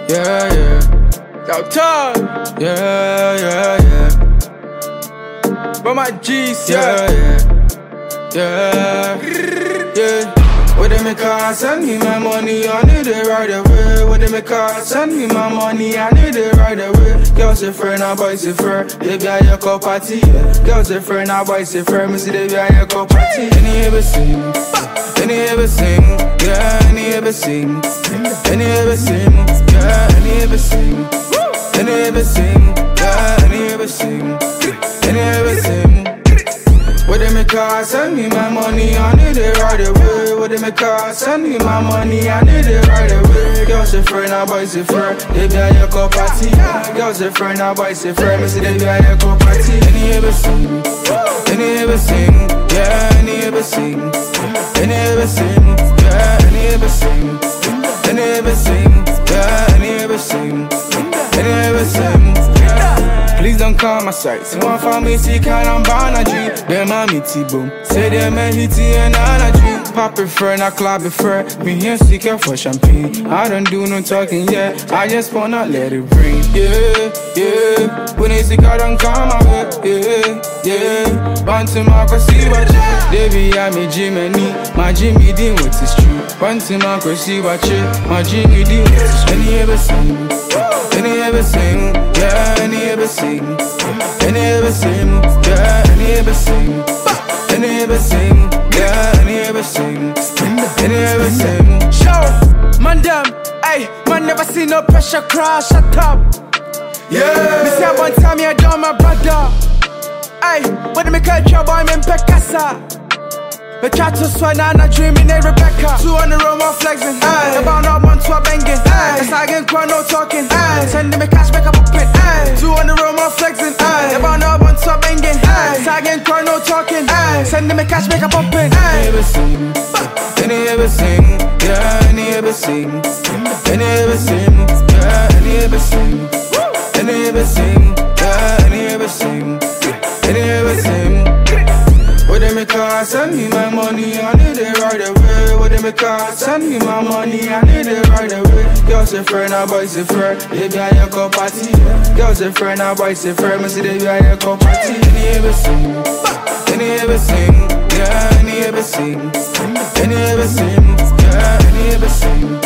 Yeah, yeah. Yo, Todd. Yeah. But my G's, yeah. What they make her send me my money, I need it right away. What they make her send me my money, I need it right away. Girls say friend, now boys say friend. Baby, I your cup party. Girls say friend, now boys say friend. Me see baby, I your cup party. Any ever sing, yeah. Any ever sing, yeah. Any ever sing, yeah. Any ever sing, any ever sing. What they make her send me my money, I need it right away. What they make her send me my money, I need it right away. Girls say friend, now boys say friend. Baby, I your cup party. Girls say friend, now boys say friend. Me say baby, I your cup party. Any ever sing, yeah. Any ever sing, yeah. Any ever sing, yeah. Any ever sing, yeah. Any ever sing. Please don't call my side. So one for me, see, can I'm born a dream. Them a meaty boom. Say them a hitty and on a dream. Pop prefer, not club prefer. Me here seeking for champagne. I don't do no talking, yeah. I just wanna let it rain. Yeah. When they sick, I don't call my way. Yeah. Run to my see what you. Baby, I'm a Jimmy. My Jimmy did what is true. Run to my see what you. My Jimmy did what is true. Any ever sing, yeah. Any ever sing, yeah. Any ever sing, yeah. Any ever sing, Show, man, them, ayy, man, never see no pressure crash, shut up. Yeah. Me say one time, you done my brother. Ayy, when they make a trouble, I'm in Pekasa. Me try to swear, and I dreaming in Rebecca. 2 on the road, more flexing. About no one to a banging. It's like in crowd, no talking. Send me cash, make up a pit. 2 on the road, more flexing. About no one to a banging. It's like in crowd, no talking. Send me cash, make up a pit. Any ever sing, yeah. Any ever sing, yeah. Any ever sing, yeah. Any ever sing. What they make her send me my money, I need it right away. What they make her send me my money, I need it right away. Girls say friend, now boys say friend. Baby, I your cup party. Girls say friend, now boys say friend. Me say baby, I your cup party. Any ever sing, yeah. Any ever sing, yeah. Any ever sing.